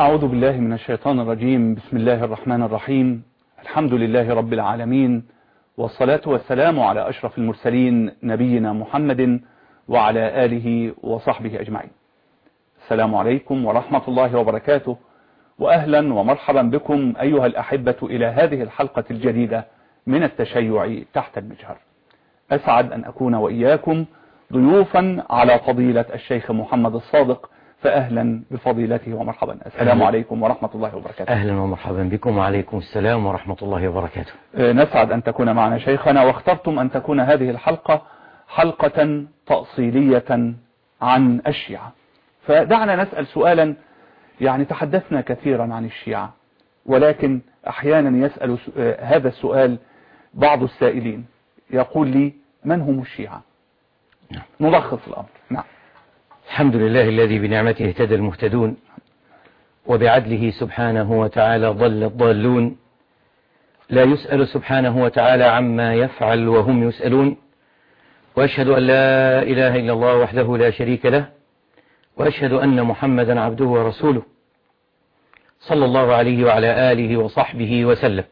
أعوذ بالله من الشيطان الرجيم. بسم الله الرحمن الرحيم. الحمد لله رب العالمين، والصلاة والسلام على أشرف المرسلين نبينا محمد وعلى آله وصحبه أجمعين. السلام عليكم ورحمة الله وبركاته، وأهلا ومرحبا بكم أيها الأحبة إلى هذه الحلقة الجديدة من التشيع تحت المجهر. أسعد أن أكون وإياكم ضيوفا على فضيلة الشيخ محمد الصادق، فأهلا بفضيلته ومرحبا. السلام عليكم ورحمة الله وبركاته. أهلا ومرحبا بكم، وعليكم السلام ورحمة الله وبركاته. نسعد أن تكون معنا شيخنا، واخترتم أن تكون هذه الحلقة حلقة تأصيلية عن الشيعة. فدعنا نسأل سؤالا، يعني تحدثنا كثيرا عن الشيعة، ولكن أحيانا يسأل هذا السؤال بعض السائلين، يقول لي: من هم الشيعة؟ نلخص الأمر. نعم. الحمد لله الذي بنعمته اهتدى المهتدون، وبعدله سبحانه وتعالى ضل الضالون. لا يسأل سبحانه وتعالى عما يفعل وهم يسألون. وأشهد أن لا إله إلا الله وحده لا شريك له، وأشهد أن محمدا عبده ورسوله صلى الله عليه وعلى آله وصحبه وسلم.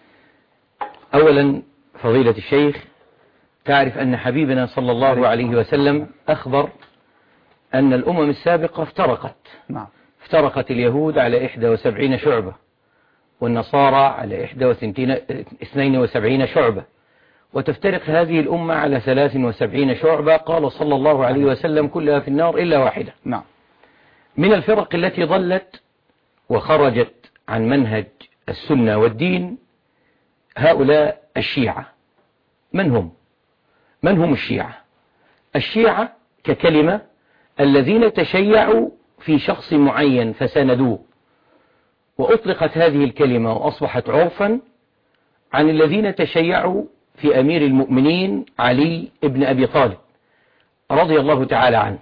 أولا فضيلة الشيخ، تعرف أن حبيبنا صلى الله عليه وسلم أخبر أن الأمم السابقة افترقت. نعم. افترقت اليهود على 71 شعبة، والنصارى على 72 شعبة، وتفترق هذه الأمة على 73 شعبة. قال صلى الله عليه وسلم: كلها في النار إلا واحدة. نعم. من الفرق التي ضلت وخرجت عن منهج السنة والدين هؤلاء الشيعة. من هم؟ من هم الشيعة؟ الشيعة ككلمة الذين تشيعوا في شخص معين فسندوه، وأطلقت هذه الكلمة وأصبحت عرفا عن الذين تشيعوا في أمير المؤمنين علي بن أبي طالب رضي الله تعالى عنه.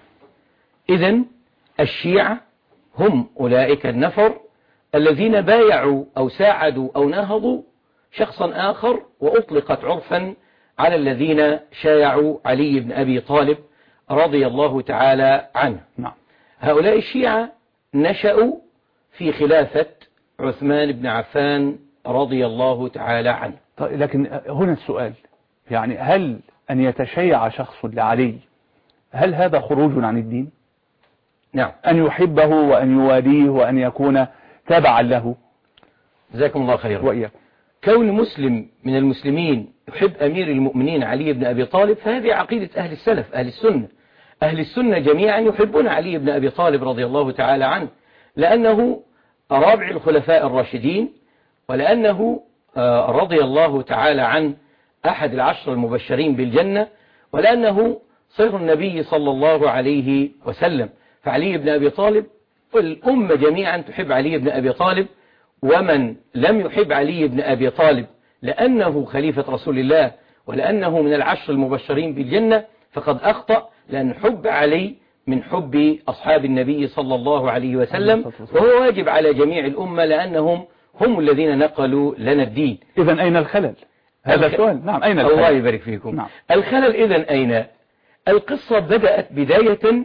إذن الشيعة هم أولئك النفر الذين بايعوا أو ساعدوا أو ناهضوا شخصا آخر، وأطلقت عرفا على الذين شايعوا علي بن أبي طالب رضي الله تعالى عنه. نعم. هؤلاء الشيعة نشأوا في خلافة عثمان بن عفان رضي الله تعالى عنه. طيب، لكن هنا السؤال، يعني هل أن يتشيع شخص لعلي، هل هذا خروج عن الدين؟ نعم. أن يحبه وأن يواليه وأن يكون تابعا له؟ جزاكم الله خيرا. وإياكم. كون مسلم من المسلمين يحب أمير المؤمنين علي بن أبي طالب، فهذه عقيدة أهل السلف، أهل السنة. أهل السنة جميعا يحبون علي بن أبي طالب رضي الله تعالى عنه، لأنه رابع الخلفاء الراشدين، ولأنه رضي الله تعالى عنه أحد العشر المبشرين بالجنة، ولأنه صهر النبي صلى الله عليه وسلم. فعلي بن أبي طالب، والأمة جميعا تحب علي بن أبي طالب، ومن لم يحب علي بن أبي طالب لأنه خليفة رسول الله ولأنه من العشر المبشرين بالجنة فقد أخطأ، لأن حب علي من حب أصحاب النبي صلى الله عليه وسلم، وهو واجب على جميع الأمة لأنهم هم الذين نقلوا لنا الدين. إذن أين الخلل؟ هذا سؤال. نعم، أين الخلل؟ الله يبارك فيكم. نعم. الخلل إذن أين؟ القصة بدأت بداية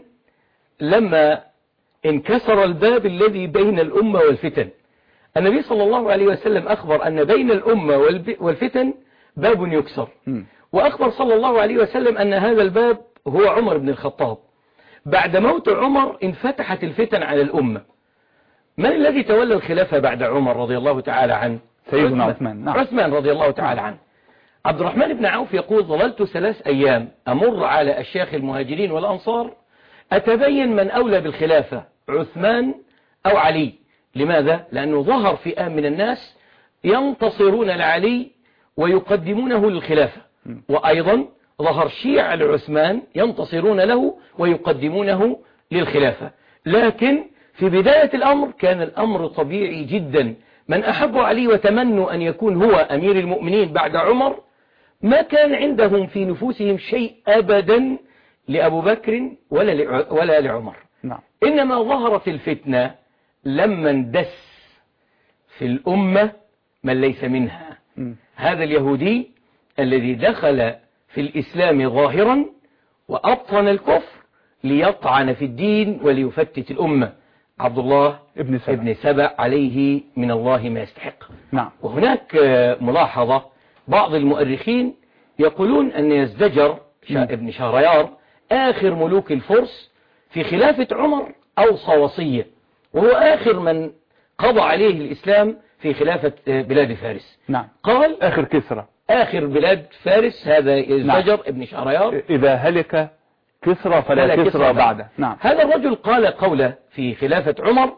لما انكسر الباب الذي بين الأمة والفتن. النبي صلى الله عليه وسلم أخبر أن بين الأمة والفتن باب يكسر، وأخبر صلى الله عليه وسلم أن هذا الباب هو عمر بن الخطاب. بعد موت عمر انفتحت الفتن على الأمة. من الذي تولى الخلافة بعد عمر رضي الله تعالى عنه؟ سيدنا عثمان. نعم. عثمان رضي الله تعالى عنه. عبد الرحمن بن عوف يقول: ظللت 3 أيام أمر على أشياخ المهاجرين والأنصار أتبين من أولى بالخلافة، عثمان أو علي. لماذا؟ لأنه ظهر فئام من الناس ينتصرون لعلي ويقدمونه للخلافة، وأيضا ظهر شيعة لعثمان ينتصرون له ويقدمونه للخلافة. لكن في بداية الأمر كان الأمر طبيعي جدا. من أحبوا علي وتمنوا أن يكون هو أمير المؤمنين بعد عمر ما كان عندهم في نفوسهم شيء أبدا لأبو بكر ولا لعمر. نعم. إنما ظهرت الفتنة لما اندس في الأمة من ليس منها. هذا اليهودي الذي دخل في الإسلام ظاهرا وأبطن الكفر ليطعن في الدين وليفتت الأمة. عبد الله ابن سبأ عليه من الله ما يستحق. نعم. وهناك ملاحظة، بعض المؤرخين يقولون أن يزدجر ابن شهريار آخر ملوك الفرس في خلافة عمر أوصى وصية، وهو آخر من قضى عليه الإسلام في خلافة بلاد فارس. نعم. قال آخر كسرى، آخر بلاد فارس هذا يزدجر. نعم. ابن شهريار إذا هلك كسرى فلا كسرى بعده. نعم. هذا الرجل قال قوله في خلافة عمر،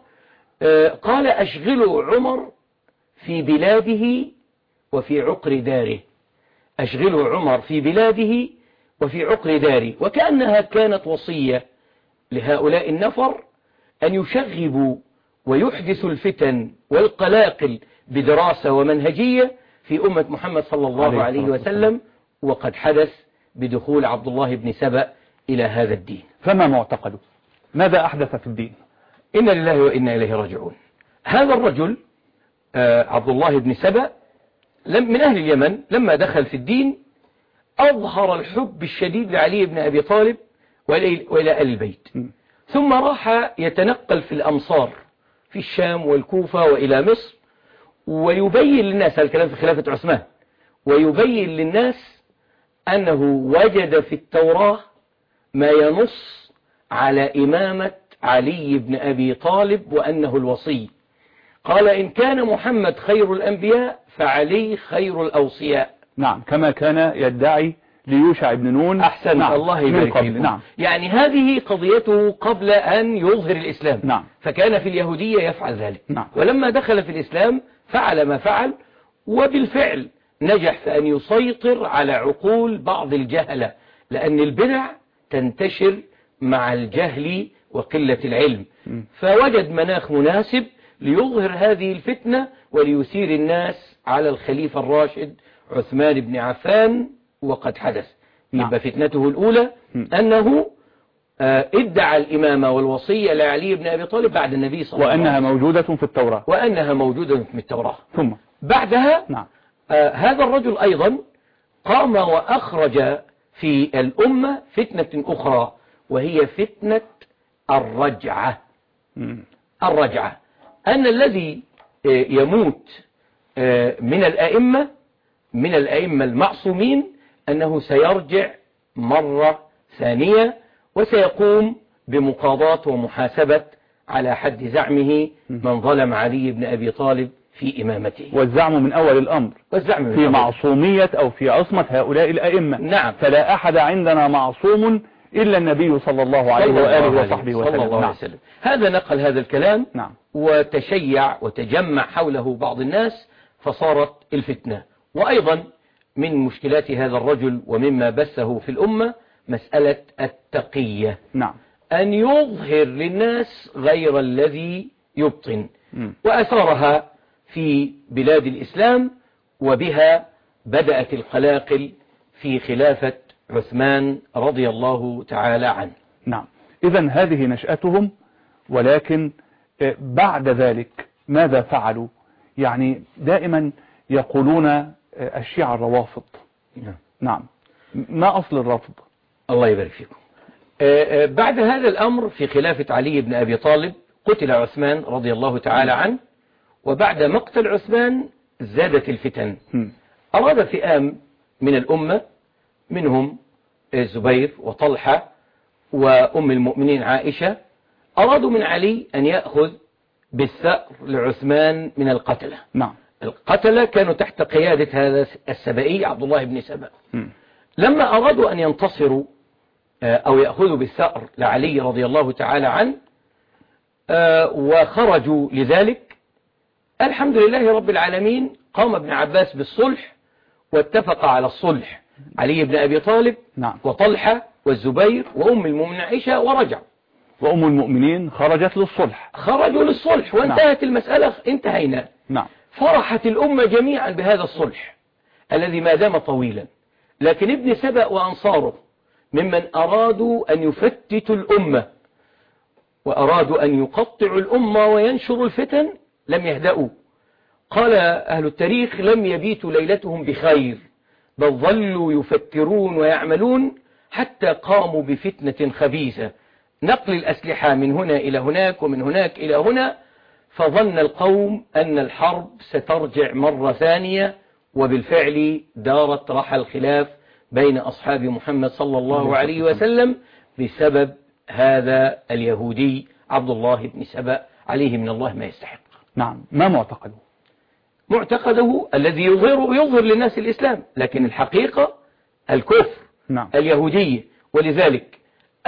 قال أشغلوا عمر في بلاده وفي عقر داره. أشغلوا عمر في بلاده وفي عقر داره، وكأنها كانت وصية لهؤلاء النفر أن يشغبوا ويحدثوا الفتن والقلاقل بدراسة ومنهجية في أمة محمد صلى الله عليه وسلم، وقد حدث بدخول عبد الله بن سبأ إلى هذا الدين. فما معتقده؟ ماذا أحدث في الدين؟ إنا لله وإنا إليه راجعون. هذا الرجل عبد الله بن سبأ من أهل اليمن، لما دخل في الدين أظهر الحب الشديد لعلي بن أبي طالب وإلى آل البيت، ثم راح يتنقل في الأمصار في الشام والكوفة وإلى مصر، ويبين للناس، الكلام في خلافة عثمان، ويبين للناس أنه وجد في التوراة ما ينص على إمامة علي بن أبي طالب وأنه الوصي. قال إن كان محمد خير الأنبياء فعلي خير الأوصياء. نعم، كما كان يدعي ليوشع بن نون. أحسن. نعم. الله يبارك فيكم. نعم. يعني هذه قضيته قبل أن يظهر الإسلام. نعم. فكان في اليهودية يفعل ذلك. نعم. ولما دخل في الإسلام فعل ما فعل، وبالفعل نجح في أن يسيطر على عقول بعض الجهلة، لأن البدع تنتشر مع الجهل وقلة العلم. فوجد مناخ مناسب ليظهر هذه الفتنة وليثير الناس على الخليفة الراشد عثمان بن عفان، وقد حدث. يبقى فتنته الأولى أنه ادعى الإمامة والوصية لعلي بن أبي طالب بعد النبي صلى الله عليه وسلم، وأنها موجودة في التوراة. وأنها موجودة في التوراة. ثم بعدها نعم. هذا الرجل أيضا قام وأخرج في الأمة فتنة أخرى، وهي فتنة الرجعة. الرجعة أن الذي يموت من الأئمة المعصومين أنه سيرجع مرة ثانية، وسيقوم بمقاضاة ومحاسبة على حد زعمه من ظلم علي بن أبي طالب في إمامته. والزعم من أول الأمر في معصومية أو في عصمة هؤلاء الأئمة. نعم. فلا أحد عندنا معصوم إلا النبي صلى الله عليه وآله وصحبه وسلم. نعم. هذا نقل هذا الكلام. نعم. وتشيع وتجمع حوله بعض الناس فصارت الفتنة. وأيضا من مشكلات هذا الرجل ومما بثه في الأمة مسألة التقية. نعم. أن يظهر للناس غير الذي يبطن. وأثارها في بلاد الإسلام، وبها بدأت القلاقل في خلافة عثمان رضي الله تعالى عنه. نعم. إذن هذه نشأتهم، ولكن بعد ذلك ماذا فعلوا؟ يعني دائما يقولون الشيعة الروافض. نعم. ما أصل الرفض؟ الله يبارك فيكم. بعد هذا الأمر في خلافة علي بن أبي طالب قتل عثمان رضي الله تعالى عنه، وبعد مقتل عثمان زادت الفتن. أراد فئام من الأمة، منهم الزبير وطلحة وأم المؤمنين عائشة، أرادوا من علي أن يأخذ بالثأر لعثمان من القتلة. نعم. القتلة كانوا تحت قيادة هذا السبئي عبد الله بن سبأ. لما أرادوا أن ينتصروا أو يأخذوا بالثأر لعلي رضي الله تعالى عنه وخرجوا لذلك، الحمد لله رب العالمين قام ابن عباس بالصلح واتفق على الصلح علي بن أبي طالب. نعم. وطلحة والزبير وأم المؤمنين عائشة، ورجع. وأم المؤمنين خرجت للصلح. خرجوا للصلح وانتهت. نعم. المسألة انتهينا. نعم. فرحت الأمة جميعا بهذا الصلح الذي ما دام طويلا، لكن ابن سبأ وأنصاره ممن أرادوا أن يفتتوا الأمة وأرادوا أن يقطعوا الأمة وينشروا الفتن لم يهدأوا. قال أهل التاريخ لم يبيتوا ليلتهم بخير، بل ظلوا يفكرون ويعملون حتى قاموا بفتنة خبيثة نقل الأسلحة من هنا إلى هناك ومن هناك إلى هنا، فظن القوم أن الحرب سترجع مرة ثانية، وبالفعل دارت رحى الخلاف بين أصحاب محمد صلى الله عليه وسلم بسبب هذا اليهودي عبد الله بن سبأ عليه من الله ما يستحق. نعم. ما معتقده؟ معتقده الذي يظهر للناس الإسلام، لكن الحقيقة الكفر. نعم. اليهودية. ولذلك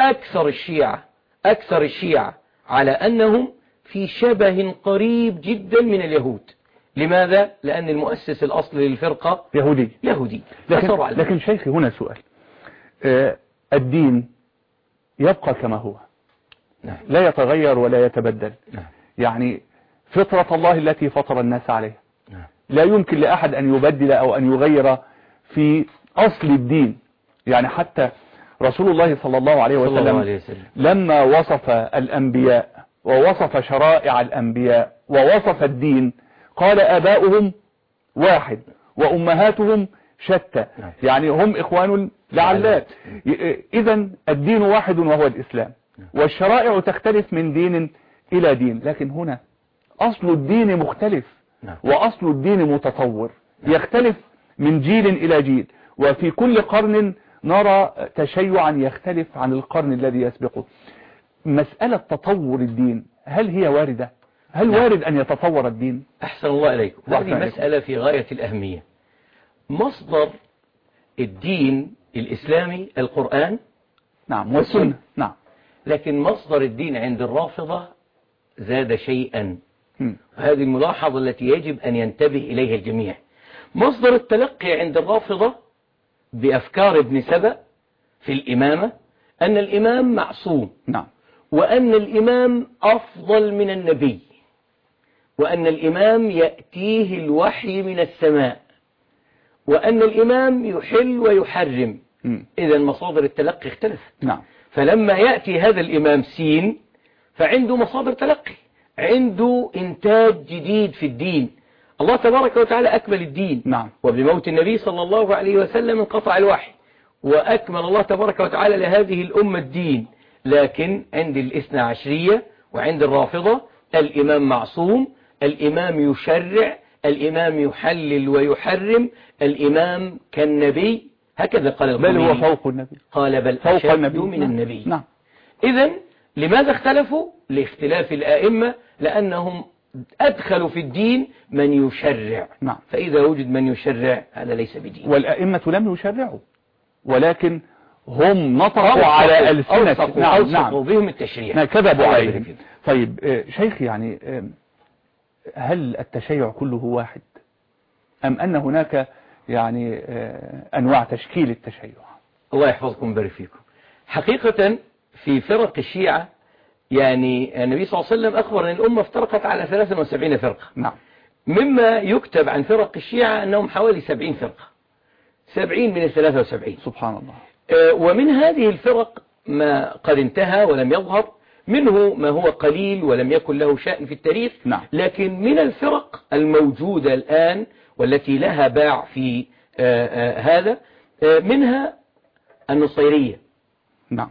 أكثر الشيعة على أنهم في شبه قريب جدا من اليهود. لماذا؟ لأن المؤسس الأصلي للفرقة يهودي. لكن شيخي هنا سؤال. الدين يبقى كما هو. نعم. لا يتغير ولا يتبدل. نعم. يعني فطرة الله التي فطر الناس عليها. نعم. لا يمكن لأحد أن يبدل أو أن يغير في أصل الدين. يعني حتى رسول الله صلى الله عليه وسلم لما وصف الأنبياء ووصف شرائع الأنبياء ووصف الدين قال آباؤهم واحد وأمهاتهم شتى. يعني هم إخوان لعلات. إذن الدين واحد وهو الإسلام، والشرائع تختلف من دين إلى دين، لكن هنا أصل الدين مختلف وأصل الدين متطور يختلف من جيل إلى جيل، وفي كل قرن نرى تشيعا يختلف عن القرن الذي يسبقه. مسألة تطور الدين هل هي واردة؟ هل وارد أن يتطور الدين؟ أحسن الله إليكم. هذه مسألة في غاية الأهمية. مصدر الدين الإسلامي القرآن نعم والسنة. نعم. لكن مصدر الدين عند الرافضة زاد شيئا، وهذه الملاحظة التي يجب أن ينتبه إليها الجميع. مصدر التلقي عند الرافضة بأفكار ابن سبأ في الإمامة أن الإمام معصوم. نعم. وأن الإمام أفضل من النبي، وأن الإمام يأتيه الوحي من السماء، وأن الإمام يحل ويحرم. إذا مصادر التلقي اختلفت. نعم. فلما يأتي هذا الإمام سين فعنده مصادر تلقي، عنده إنتاج جديد في الدين. الله تبارك وتعالى أكمل الدين. نعم. وبموت النبي صلى الله عليه وسلم انقطع الوحي، وأكمل الله تبارك وتعالى لهذه الأمة الدين. لكن عند الاثنى عشرية وعند الرافضة الإمام معصوم، الإمام يشرع، الإمام يحلل ويحرم، الإمام كالنبي. هكذا قال الخميني. بل هو فوق النبي. قال بل فوق أشد النبي من النبي. نعم. إذن لماذا اختلفوا؟ لاختلاف الآئمة، لأنهم أدخلوا في الدين من يشرع. نعم. فإذا وجد من يشرع هذا ليس بدين. والآئمة لم يشرعوا، ولكن هم نطقوا على ألسنة. نعم. بهم التشريع. كذبوا عليهم. طيب شيخ، يعني هل التشيع كله واحد أم أن هناك يعني أنواع تشكيل التشيع؟ الله يحفظكم ويبارك فيكم. حقيقة في فرق الشيعة يعني النبي صلى الله عليه وسلم أخبر أن الأمة افترقت على 73 فرقة. نعم. مما يكتب عن فرق الشيعة أنهم حوالي 70 فرقة، 70 من 73. سبحان الله. ومن هذه الفرق ما قد انتهى ولم يظهر، منه ما هو قليل ولم يكن له شأن في التاريخ. نعم. لكن من الفرق الموجودة الآن والتي لها باع في هذا منها النصيرية. نعم.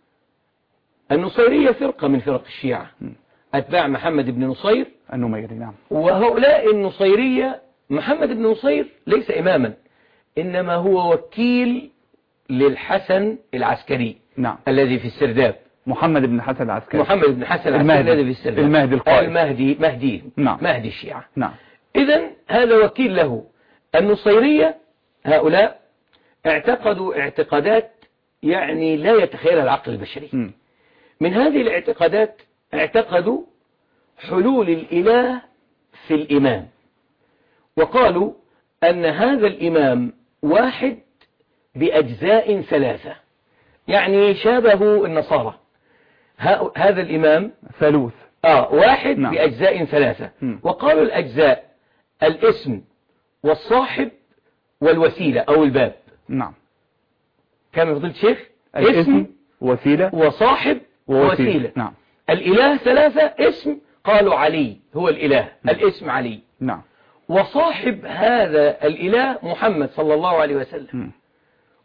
النصيرية فرقة من فرق الشيعة، أتباع محمد بن نصير النميري. نعم. وهؤلاء النصيرية محمد بن نصير ليس إماما، إنما هو وكيل للحسن العسكري. نعم. الذي في السرداب. محمد بن حسن العسكري. محمد بن حسن العسكري الذي في السرداب. المهدي القائد. مهدي. نعم. مهدي الشيعة. نعم. إذن هذا وكيل له. النصيرية هؤلاء اعتقدوا اعتقادات يعني لا يتخيلها العقل البشري. من هذه الاعتقادات اعتقدوا حلول الإله في الإمام، وقالوا أن هذا الإمام واحد بأجزاء ثلاثة، يعني شابه النصارى. هذا الإمام ثالوث. واحد. نعم. بأجزاء ثلاثة. وقالوا الأجزاء الاسم والصاحب والوسيلة أو الباب. نعم. كما فضلت شيخ؟ اسم وسيلة وصاحب ووسيلة. نعم. الإله ثلاثة. اسم قالوا علي هو الإله. نعم. الاسم علي. نعم. وصاحب هذا الإله محمد صلى الله عليه وسلم.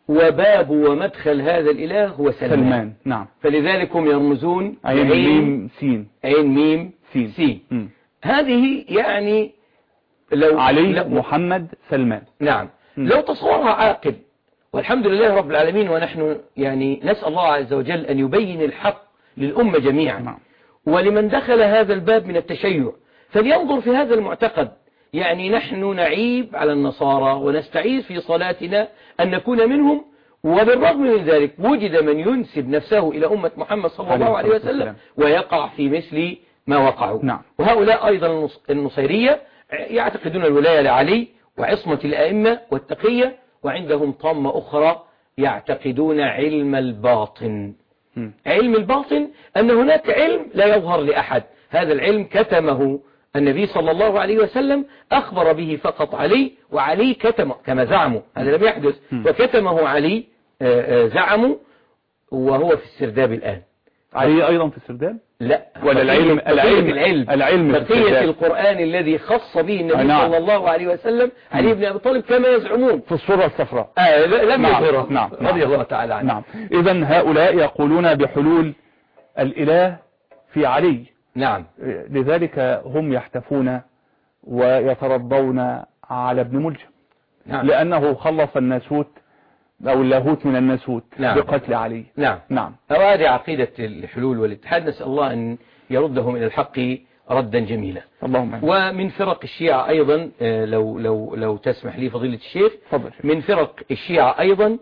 وباب ومدخل هذا الإله هو سلمان. نعم. فلذلك هم يرمزون عين ميم سين. عين ميم سين. هذه يعني لو علي محمد سلمان. نعم. لو تصورها عاقل، والحمد لله رب العالمين، ونحن يعني نسأل الله عز وجل أن يبين الحق للأمة جميعا. نعم. ولمن دخل هذا الباب من التشيع فلينظر في هذا المعتقد. يعني نحن نعيب على النصارى ونستعيذ في صلاتنا أن نكون منهم، وبالرغم من ذلك وجد من ينسب نفسه إلى أمة محمد صلى الله عليه وسلم ويقع في مثل ما وقعوا. نعم. وهؤلاء أيضا النصيرية يعتقدون الولاية لعلي وعصمة الأئمة والتقية، وعندهم طامة أخرى يعتقدون علم الباطن. علم الباطن أن هناك علم لا يظهر لأحد، هذا العلم كتمه النبي صلى الله عليه وسلم، أخبر به فقط علي، وعلي كتمه كما زعموا، هذا لم يحدث، وكتمه علي زعموا، وهو في السرداب الآن. علي أيضا في السرداب؟ لا، ولا العلم بقية القرآن الذي خص به النبي صلى الله عليه وسلم علي بن أبي طالب كما يزعمون في الصورة الصفراء. لم يظهره. نعم. رضي الله تعالى عنه. نعم. إذن هؤلاء يقولون بحلول الإله في علي. نعم. لذلك هم يحتفون ويترضون على ابن ملجم. نعم. لأنه خلص الناسوت أو اللاهوت من الناسوت. نعم. بقتل علي. نعم. نعم. هذه عقيدة الحلول والاتحاد، نسأل الله أن يردهم إلى الحق ردا جميلا. اللهم. ومن فرق الشيعة أيضا، لو تسمح لي فضيلة الشيخ، فضل. من فرق الشيعة أيضا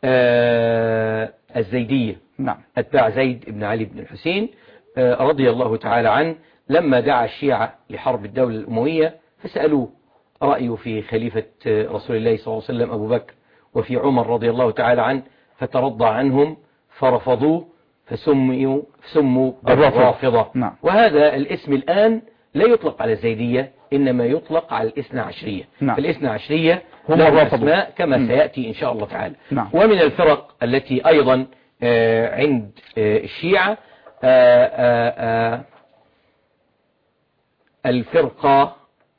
الزيدية. نعم. أتباع زيد بن علي بن الحسين رضي الله تعالى عنه، لما دعا الشيعة لحرب الدولة الأموية فسألوه رأيه في خليفة رسول الله صلى الله عليه وسلم أبو بكر وفي عمر رضي الله تعالى عنه، فترضى عنهم فرفضوه فسموا الرافضة. نعم. وهذا الاسم الآن لا يطلق على الزيدية، إنما يطلق على الاثنى عشرية. نعم. فالاثنى عشرية هم لهم أسماء كما سيأتي إن شاء الله تعالى. نعم. ومن الفرق التي أيضا عند الشيعة الفرقة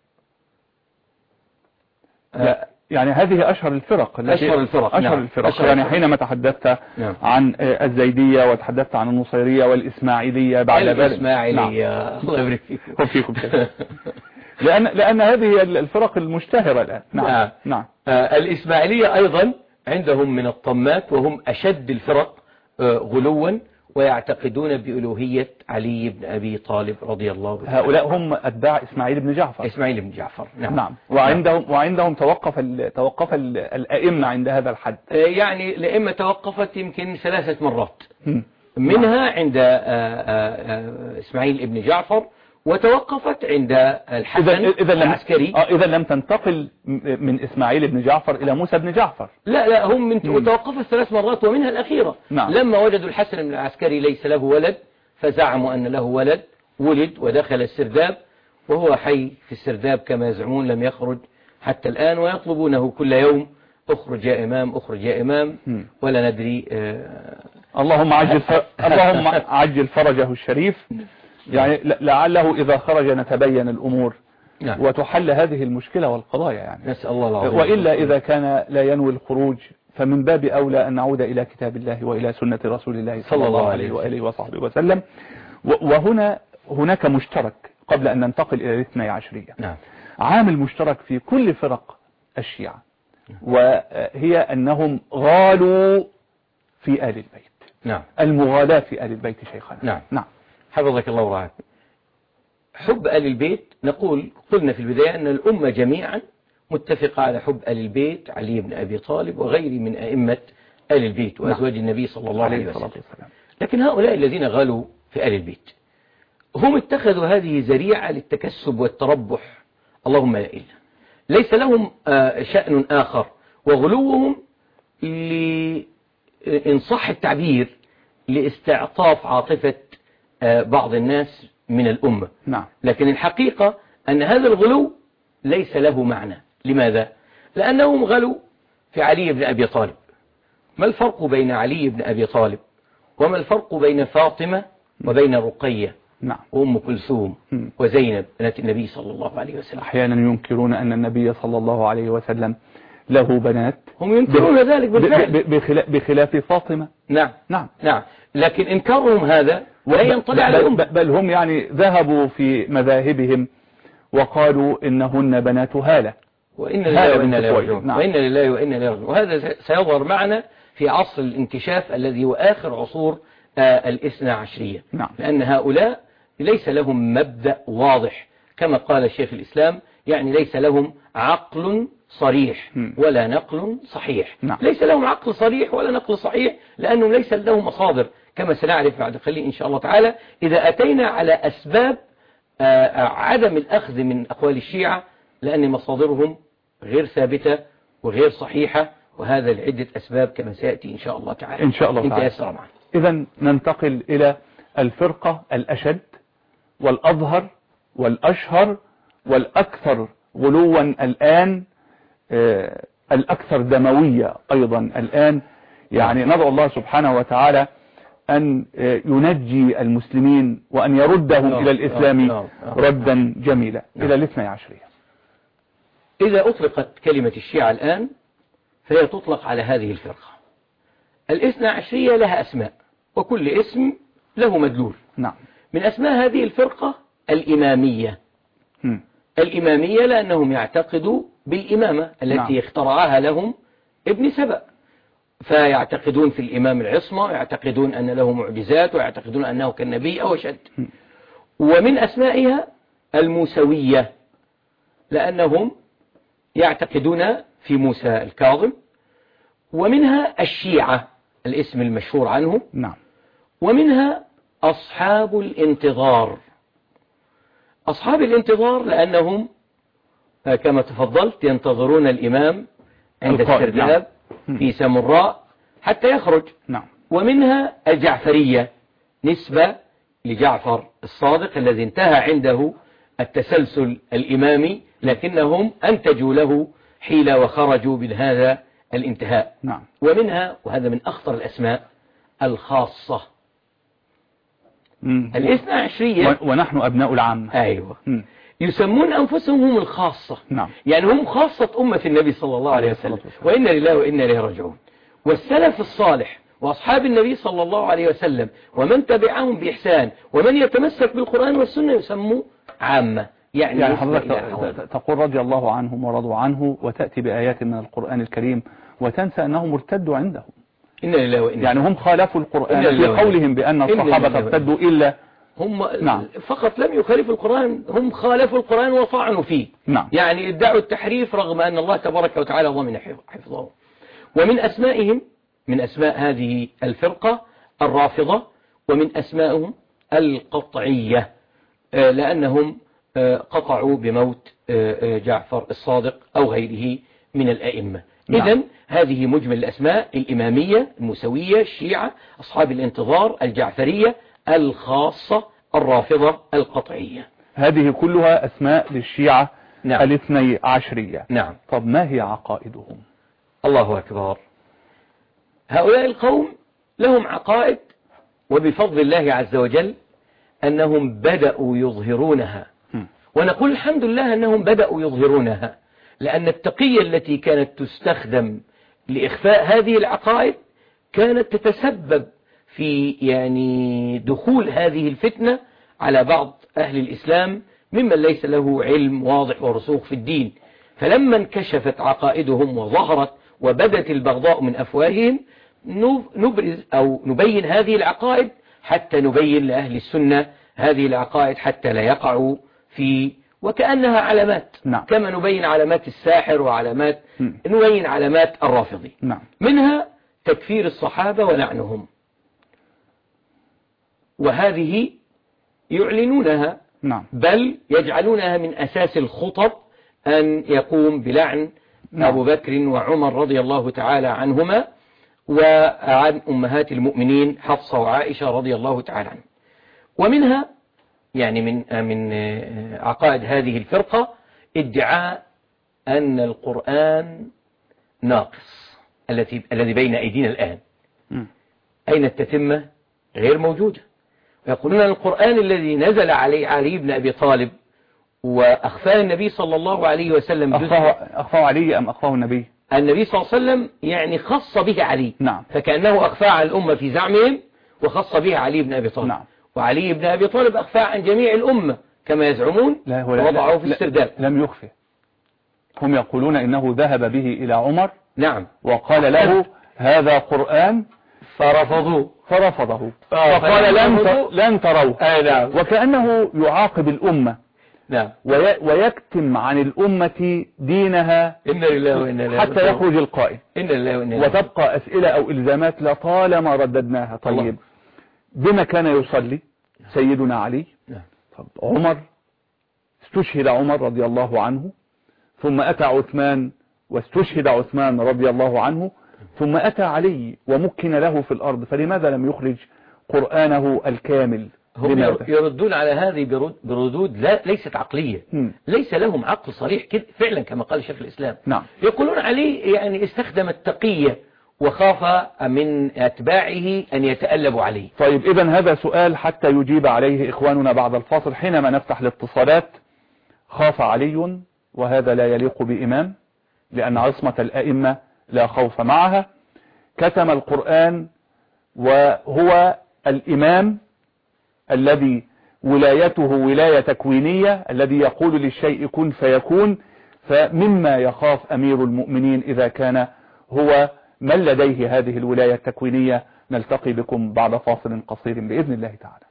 يعني هذه أشهر الفرق. أشهر الفرق. يعني حينما تحدثت عن الزيدية وتحدثت عن النصيرية والإسماعيلية بعد ذلك. الإسماعيلية. الله يبارك فيكم. لأن هذه الفرق المشتهرة الآن. نعم. نعم. الإسماعيلية أيضا عندهم من الطمات، وهم أشد الفرق غلوا، ويعتقدون بألوهية علي بن أبي طالب رضي الله عنه. هؤلاء هم أتباع إسماعيل بن جعفر. إسماعيل بن جعفر. نعم. وعندهم توقف الأئمة عند هذا الحد. يعني الأئمة توقفت يمكن 3 مرات، منها عند إسماعيل بن جعفر، وتوقفت عند الحسن العسكري. إذا لم تنتقل من إسماعيل بن جعفر إلى موسى بن جعفر. لا هم توقفت 3 مرات، ومنها الأخيرة. نعم. لما وجدوا الحسن بن العسكري ليس له ولد، فزعموا أن له ولد، ولد ودخل السرداب، وهو حي في السرداب كما يزعمون، لم يخرج حتى الآن، ويطلبونه كل يوم: اخرج يا إمام، اخرج يا إمام، ولا ندري. اللهم عجل فرجه الشريف. يعني لعله إذا خرج نتبين الأمور. نعم. وتحل هذه المشكلة والقضايا. يعني نسأل الله العظيم. وإلا إذا كان لا ينوي الخروج فمن باب أولى أن نعود إلى كتاب الله وإلى سنة رسول الله صلى الله عليه وآله وصحبه وسلم. هناك مشترك قبل أن ننتقل إلى الاثنى عشرية. نعم. عامل مشترك في كل فرق الشيعة، وهي أنهم غالوا في آل البيت. نعم. المغالاة في آل البيت شيخنا. نعم. نعم. حفظك الله ورعاك. حب آل البيت، قلنا في البداية أن الأمة جميعا متفقة على حب آل البيت، علي بن أبي طالب وغيره من أئمة آل البيت وأزواج النبي صلى الله عليه وسلم. لكن هؤلاء الذين غالوا في آل البيت هم اتخذوا هذه ذريعة للتكسب والتربح، اللهم لا إله. ليس لهم شأن آخر، وغلوهم إن صح التعبير لاستعطاف عاطفة بعض الناس من الأمة. نعم. لكن الحقيقة أن هذا الغلو ليس له معنى. لماذا؟ لأنهم غلوا في علي بن أبي طالب. ما الفرق بين علي بن أبي طالب وما الفرق بين فاطمة وبين رقية؟ نعم. وأم كلثوم وزينب بنت النبي صلى الله عليه وسلم. أحيانا ينكرون أن النبي صلى الله عليه وسلم له بنات. هم ينكرون ذلك بالفعل بخلاف فاطمة. نعم نعم نعم. لكن إنكارهم هذا لا ينطلي على الأمة. بل هم يعني ذهبوا في مذاهبهم وقالوا إنهن بنات هالة وإن لله وإنا إليه راجعون. نعم. وإن لله وإنا إليه راجعون. وهذا سيظهر معنا في عصر الانكشاف الذي هو آخر عصور الاثنى عشرية. نعم. لأن هؤلاء ليس لهم مبدأ واضح كما قال شيخ الإسلام، يعني ليس لهم عقل صريح ولا نقل صحيح. نعم. ليس لهم عقل صريح ولا نقل صحيح لأنهم ليس لهم مصادر كما سنعرف بعد قليل إن شاء الله تعالى إذا أتينا على أسباب عدم الأخذ من أقوال الشيعة، لأن مصادرهم غير ثابتة وغير صحيحة، وهذا لعدة أسباب كما سيأتي إن شاء الله تعالى. إن شاء الله تعالى. يسر معنا. إذن ننتقل إلى الفرقة الأشد والأظهر والأشهر والأكثر غلوا الآن، الأكثر دموية أيضا الآن. يعني ندعو الله سبحانه وتعالى أن ينجي المسلمين وأن يردهم إلى الإسلام ردا جميلا إلى الاثنى عشرية. إذا أطلقت كلمة الشيعة الآن فهي تطلق على هذه الفرقة. الاثنى عشرية لها أسماء وكل اسم له مدلول. نعم. من أسماء هذه الفرقة الإمامية. الإمامية لأنهم يعتقدوا بالإمامة التي نعم. اخترعها لهم ابن سبأ، فيعتقدون في الإمام العصمة ويعتقدون أن له معجزات ويعتقدون أنه كالنبي أو أشد. ومن أسمائها الموسوية لأنهم يعتقدون في موسى الكاظم. ومنها الشيعة الاسم المشهور عنه. نعم. ومنها أصحاب الانتظار. أصحاب الانتظار لأنهم كما تفضلت ينتظرون الإمام عند السرداب في سامراء حتى يخرج. نعم. ومنها الجعفرية نسبة لجعفر الصادق الذي انتهى عنده التسلسل الإمامي، لكنهم أنتجوا له حيلة وخرجوا من هذا الانتهاء. نعم. ومنها وهذا من أخطر الأسماء الخاصة. الاثنى عشرية ونحن أبناء العامة. أيوة. يسمون أنفسهم هم الخاصة. نعم. يعني هم خاصة أمة النبي صلى الله عليه وسلم، وإنا لله وإنا إليه راجعون. والسلف الصالح وأصحاب النبي صلى الله عليه وسلم ومن تبعهم بإحسان ومن يتمسك بالقرآن والسنة يسموا عامة. يعني حضرتك تقول رضي الله عنهم ورضوا عنه وتأتي بآيات من القرآن الكريم وتنسى أنهم ارتدوا عندهم. إنا لله وإنا يعني هم خالفوا القرآن في قولهم بأن الصحابة ارتدوا إلا هم. نعم. فقط لم يخالفوا القرآن، هم خالفوا القرآن وطعنوا فيه. نعم. يعني ادعوا التحريف رغم أن الله تبارك وتعالى ضمن حفظه. ومن أسمائهم من أسماء هذه الفرقة الرافضة، ومن أسمائهم القطعية لأنهم قطعوا بموت جعفر الصادق أو غيره من الأئمة. نعم. إذن هذه مجمل الأسماء: الإمامية، الموسوية، الشيعة، أصحاب الانتظار، الجعفرية، الخاصة، الرافضة، القطعية. هذه كلها أسماء للشيعة. نعم. الاثني عشرية. نعم. طب ما هي عقائدهم؟ الله أكبر. هؤلاء القوم لهم عقائد، وبفضل الله عز وجل أنهم بدأوا يظهرونها. ونقول الحمد لله أنهم بدأوا يظهرونها، لأن التقية التي كانت تستخدم لإخفاء هذه العقائد كانت تتسبب في يعني دخول هذه الفتنة على بعض أهل الإسلام ممن ليس له علم واضح ورسوخ في الدين. فلما انكشفت عقائدهم وظهرت وبدت البغضاء من أفواههم نبرز أو نبين هذه العقائد حتى نبين لأهل السنة هذه العقائد حتى لا يقعوا في وكأنها علامات. نعم. كما نبين علامات الساحر وعلامات نبين علامات الرافضي. نعم. منها تكفير الصحابة ولعنهم، وهذه يعلنونها. نعم. بل يجعلونها من أساس الخطب أن يقوم بلعن أبو بكر وعمر رضي الله تعالى عنهما وعن أمهات المؤمنين حفصة وعائشة رضي الله تعالى عنهم. ومنها يعني من عقائد هذه الفرقة ادعاء أن القرآن ناقص الذي بين أيدينا الآن. أين التتمة؟ غير موجودة. ويقولون أن القرآن الذي نزل عليه علي بن أبي طالب وأخفاه النبي صلى الله عليه وسلم أخفاه علي أم أخفاه النبي؟ النبي صلى الله عليه وسلم يعني خص به علي. نعم. فكأنه أخفى عن الأمة في زعمهم وخص به علي بن أبي طالب. نعم. وعلي بن أبي طالب أخفى عن جميع الأمة كما يزعمون ووضعه في السرداب. لم يخفي، هم يقولون إنه ذهب به إلى عمر. نعم. وقال له هذا قرآن فرفضوه فقال لن تروه. نعم. وكأنه يعاقب الأمة. نعم. ويكتم عن الأمة دينها إن لله وإنا إليه حتى يخرج القائل. إن لله وإنا إليه. وتبقى أسئلة أو إلزامات لطالما رددناها. طيب بما كان يصلي سيدنا علي؟ طب عمر استشهد عمر رضي الله عنه، ثم أتى عثمان واستشهد عثمان رضي الله عنه، ثم أتى علي ومكن له في الأرض، فلماذا لم يخرج قرآنه الكامل؟ هم يردون على هذه بردود ليست عقلية. ليس لهم عقل صريح كده فعلا كما قال شيخ الإسلام. نعم. يقولون علي يعني استخدم التقية وخاف من أتباعه أن يتألبوا عليه. طيب إذن هذا سؤال حتى يجيب عليه إخواننا بعد الفاصل حينما نفتح الاتصالات. خاف علي وهذا لا يليق بإمام، لأن عصمة الأئمة لا خوف معها. كتم القرآن وهو الإمام الذي ولايته ولاية تكوينية، الذي يقول للشيء كن فيكون. فمما يخاف أمير المؤمنين إذا كان هو من لديه هذه الولاية التكوينية. نلتقي بكم بعد فاصل قصير بإذن الله تعالى.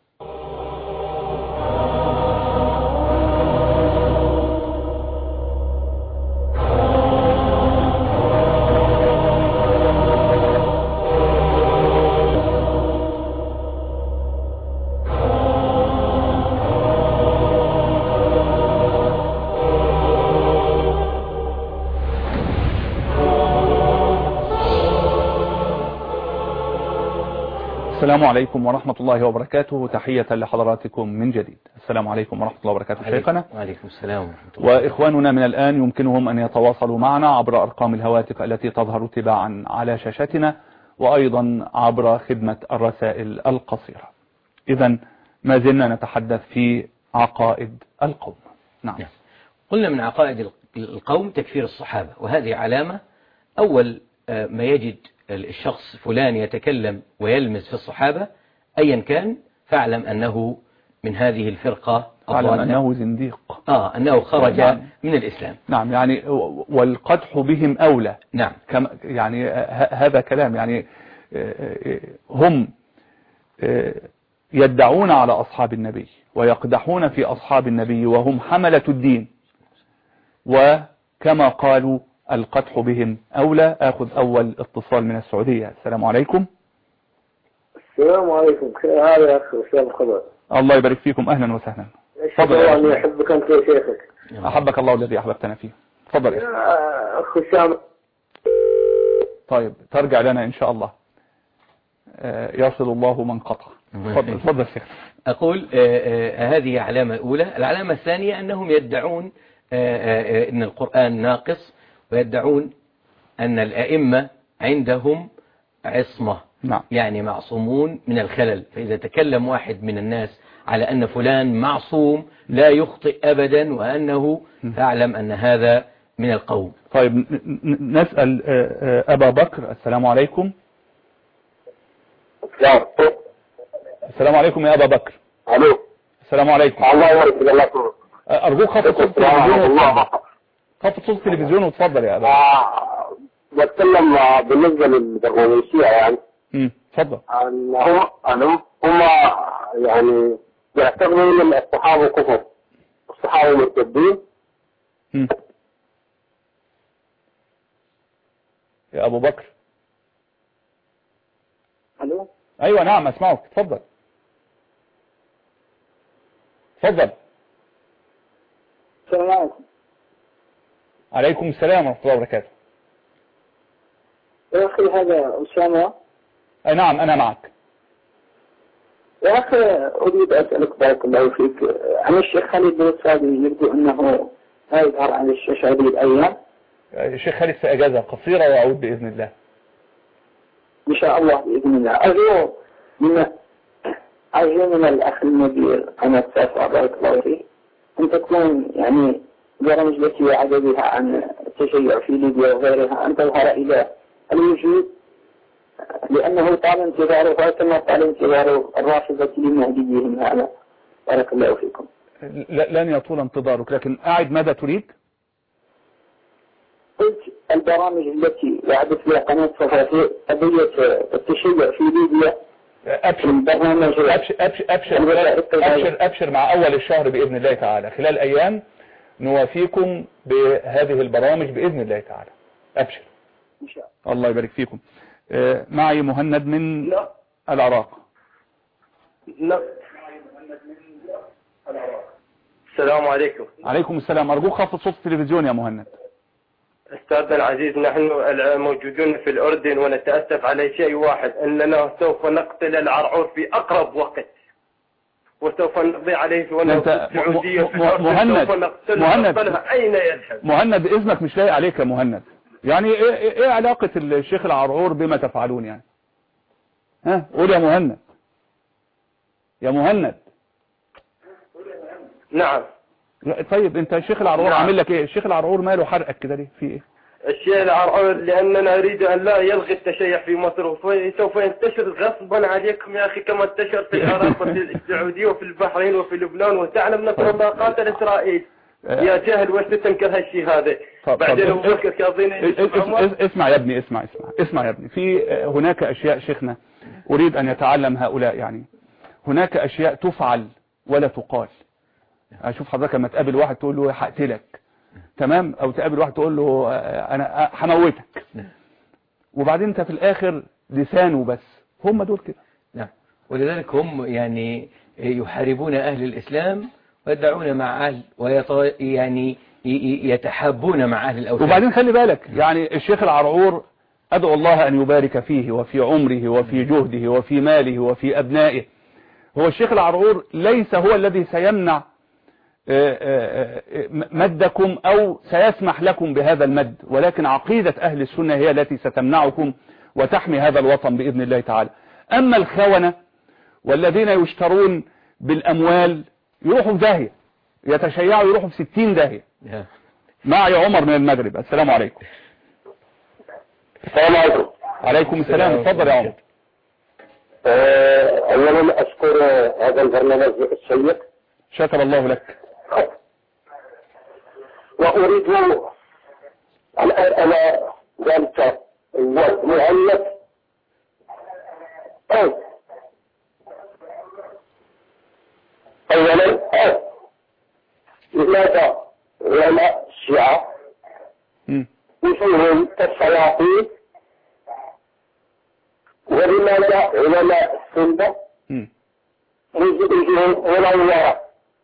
السلام عليكم ورحمة الله وبركاته. تحية لحضراتكم من جديد. السلام عليكم ورحمة الله وبركاته شيخنا. وعليكم السلام ورحمة الله. وإخواننا من الآن يمكنهم أن يتواصلوا معنا عبر أرقام الهواتف التي تظهر تباعا على شاشتنا، وأيضا عبر خدمة الرسائل القصيرة. إذن ما زلنا نتحدث في عقائد القوم. نعم. قلنا من عقائد القوم تكفير الصحابة، وهذه علامة. أول ما يجد الشخص فلان يتكلم ويلمس في الصحابة أيا كان، فاعلم أنه من هذه الفرقة، فاعلم أنه زنديق، أنه خرج من الإسلام. نعم. يعني والقدح بهم أولى. نعم. يعني هذا كلام، يعني هم يدعون على أصحاب النبي ويقدحون في أصحاب النبي وهم حملة الدين، وكما قالوا القدح بهم أولى. أخذ أول اتصال من السعودية. السلام عليكم. السلام عليكم. هذا يا أخي وسام الخبر. الله يبارك فيكم، أهلا وسهلا. تفضل. أنا أحبك أنت يا شيخك. أحبك الله الذي أحببتنا فيه. تفضل يا أخ وسام. طيب ترجع لنا إن شاء الله. يصل الله من قطع. تفضل شيخ. أقول هذه علامة أولى. العلامة الثانية أنهم يدعون أن القرآن ناقص، ويدعون أن الأئمة عندهم عصمة. نعم. يعني معصومون من الخلل. فإذا تكلم واحد من الناس على أن فلان معصوم لا يخطئ أبدا وأنه فاعلم أن هذا من القوم. طيب نسأل أبا بكر. السلام عليكم. السلام عليكم يا أبا بكر. ألو. السلام عليكم. الله يبارك فيك. الله أرجوك خفض صوت التلفزيون. خفض صوت التلفزيون وتفضل يا أبا. بتكلم بالنسبة للبرنامجية يعني. تفضل. هم يعني يعتبروا ان الصحابة كفر، الصحابة مرتدين. يا أبو بكر. ألو. أيوة نعم أسمعك. تفضل. تفضل. السلام عليكم. عليكم السلام ورحمة الله وبركاته. يا أخي هذا أسامة. نعم أنا معك. يا أخي أريد أسألك بارك الله فيك عن الشيخ خالد بن السعدي. يبدو أنه لا يظهر على الشاشة هذه الأيام. الشيخ خالد في أجازة قصيرة ويعود بإذن الله. إن شاء الله بإذن الله. أرجو من الأخ المدير قناة سافا بارك الله فيك أن تكون يعني البرامج التي وعد بها عن التشيع في ليبيا وغيرها أن تظهر إلى الوجود، لأنه طال انتظاره كما طال انتظار الرافضة لمهديهم هذا. بارك الله فيكم. لن يطول انتظارك، لكن أعد ماذا تريد؟ قلت البرامج التي وعدت بها قناة صفا في قضية التشيع في ليبيا. أبشر مع أول الشهر بإذن الله تعالى، خلال أيام نوافيكم بهذه البرامج بإذن الله تعالى. أبشر إن شاء الله. الله يبارك فيكم. معي مهند من العراق. السلام عليكم. عليكم السلام. أرجوك خفض صوت التلفزيون يا مهند. أستاذنا العزيز، نحن موجودون في الأردن ونتأسف على شيء واحد، أننا سوف نقتل العرعور في أقرب وقت، وسوف نقضي عليه في السعودية في مهند نقتلها أين يذهب. مهند اسمك مش لايق عليك يا مهند. يعني ايه علاقة الشيخ العرعور بما تفعلون يعني؟ ها قول يا مهند. يا مهند. نعم. طيب انت الشيخ العرعور عامل لك ايه؟ الشيخ العرعور ماله حرقك كده ليه؟ في ايه؟ الشيخ العرعور لأننا نريد أن لا يلغي التشيع في مصر، وسوف ينتشر غصبا عليكم يا أخي كما انتشر في العراق وفي السعودية وفي البحرين وفي لبنان، وتعلم نصر الله قاتل إسرائيل. يا جاهل وش تنكر هالشيء هذا؟ بعدين أبوك كاظين. اسمع يا ابني، اسمع يا ابني. في هناك أشياء شيخنا أريد أن يتعلم هؤلاء، يعني هناك أشياء تفعل ولا تقال. أشوف حضرتك لما تقابل واحد تقول له هقتلك، تمام، أو تقابل واحد تقول له أنا هموتك، وبعدين أنت في الآخر لسانه بس. هم دول كده. نعم. ولذلك هم يعني يحاربون أهل الإسلام ويدعون مع أهل يعني يتحابون مع أهل الأوثان. وبعدين خلي بالك يعني الشيخ العرعور أدعو الله أن يبارك فيه وفي عمره وفي جهده وفي ماله وفي أبنائه. هو الشيخ العرعور ليس هو الذي سيمنع مدكم أو سيسمح لكم بهذا المد، ولكن عقيدة أهل السنة هي التي ستمنعكم وتحمي هذا الوطن بإذن الله تعالى. أما الخونة والذين يشترون بالأموال يروحوا في داهية، يتشيعوا يروحوا في 60 داهية. معي عمر من المغرب. السلام عليكم. السلام عليكم. عليكم السلام. اتفضل يا عمر. أولا أشكر هذا البرنامج الشيق، شكر الله لك. وأريد أن أسأل ذلك المؤلف أولا لماذا علماء الشيعة وجوههم كالشياطين، ولماذا علماء السنة وجوههم منورة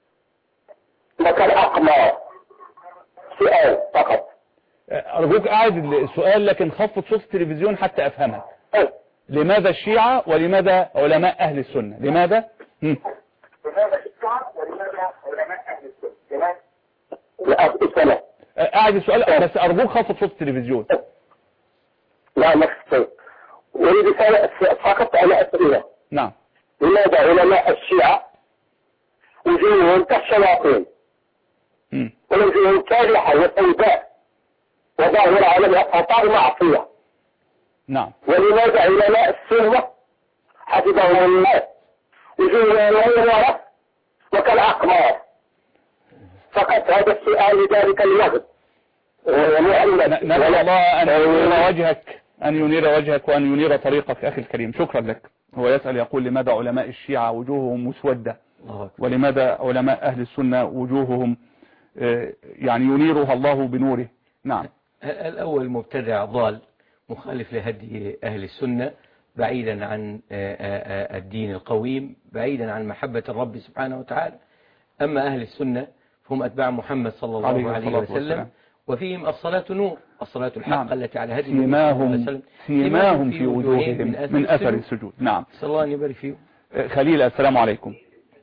كالأقمار؟ سؤال فقط. أرجوك أعد السؤال لكن خفض صوت التلفزيون حتى أفهمك. لماذا الشيعة ولماذا علماء أهل السنة؟ لماذا؟ أعد السؤال بس أرجوك خفض صوت التلفزيون. لا مخصوص. أريد فقط على أسئلة. نعم. لماذا علماء الشيعة وجوههم كالشياطين وجوههم كالحة وسوداء وظاهر على خطر معصية؟ نعم. ولماذا علماء السنة حفظهم الله وجوههم منورة وكالأقمار؟ فقط هذا السؤال لذلك المغرب. نسأل الله أن ينير وجهك وأن ينير طريقك أخي الكريم. شكرا لك. هو يسأل يقول لماذا علماء الشيعة وجوههم مسودة ولماذا علماء أهل السنة وجوههم يعني ينيرها الله بنوره؟ نعم. الأول مبتدع ضال مخالف لهدي أهل السنة، بعيدا عن الدين القويم، بعيدا عن محبة الرب سبحانه وتعالى. أما أهل السنة فهم أتباع محمد صلى الله عليه وسلم، وفيهم الصلاة نور، الصلاة الحق. نعم. التي على هدي سيماهم في وجوههم من أثر السجود. نعم. صلى الله عليه يبارك فيهم. خليل السلام عليكم.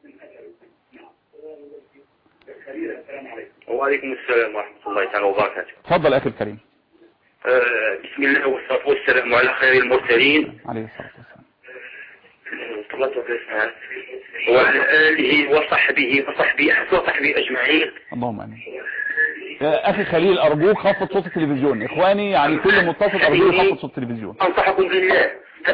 وعليكم السلام ورحمة الله تعالى وبركاته. تفضل أخي الكريم. بسم الله والصلاة والسلام على خير المرسلين عليه الصلاة والسلام وعلى آله وصحبه أجمعين. اللهم آمين. اخي خليل ارجوك خفض صوت التلفزيون. اخواني يعني كل متصل ارجوك يخفض صوت التلفزيون. انصحكم بالله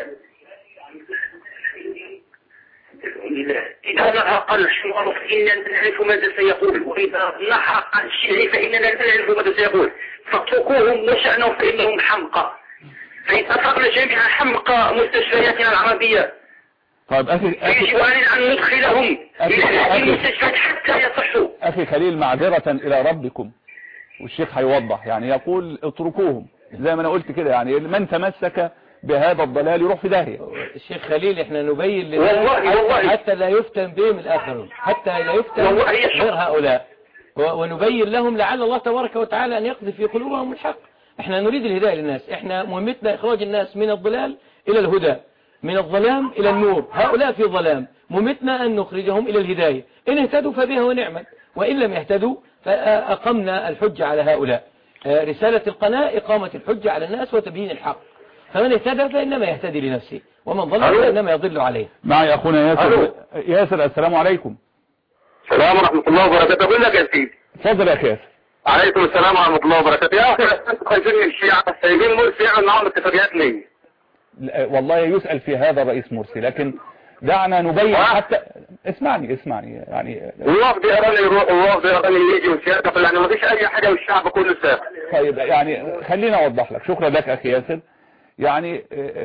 إذا نحق الحمار فإننا نعرف ماذا سيقول، وإذا نحق الشيء فإننا لا نعرف ماذا سيقول، فاتركوهم وشأنهم فإنهم حمقى، فإن أطلقنا جميعا حمقى مستشفياتنا العربية. طيب يجب أن ندخلهم إلى المستشفيات حتى يصحوا. أخي خليل معذرة إلى ربكم، والشيخ هيوضح يعني يقول اتركوهم زي ما أنا قلت كده، يعني من تمسك بهذا الضلال يروح في داهية. الشيخ خليل احنا نبين لله حتى لا يفتن بهم الآخرون، حتى لا يفتن غير هؤلاء، ونبين لهم لعل الله تبارك وتعالى أن يقذف في قلوبهم الحق. احنا نريد الهداية للناس، احنا مهمتنا إخراج الناس من الضلال إلى الهدى، من الظلام إلى النور. هؤلاء في ظلام، مهمتنا أن نخرجهم إلى الهداية، إن اهتدوا فبها ونعمت، وإن لم يهتدوا فأقمنا الحجة على هؤلاء. رسالة القناة إقامة الحجة على الناس وتبيين الحق، فمن اهتدى فإنما يهتدي لنفسه، ومن ضل فإنما يضل عليه. معي أخونا ياسر. ياسر السلام عليكم. السلام ورحمة الله وبركاته. أقول لك يا سيدي. اتفضل يا أخي ياسر. عليكم السلام ورحمة الله وبركاته. يا أخي أنتم خايفين من الشيعة سايبين مرسي يعمل معهم اتفاقيات ليه؟ والله يسأل في هذا الرئيس مرسي، لكن دعنا نبين حتى اسمعني يعني الوفد إيراني يروح ووفد إيراني يجي وسيادة، يعني ما فيش أي حاجة والشعب كله ساكت. طيب يعني خلينا أوضح لك. شكرا لك أخي ياسر. يعني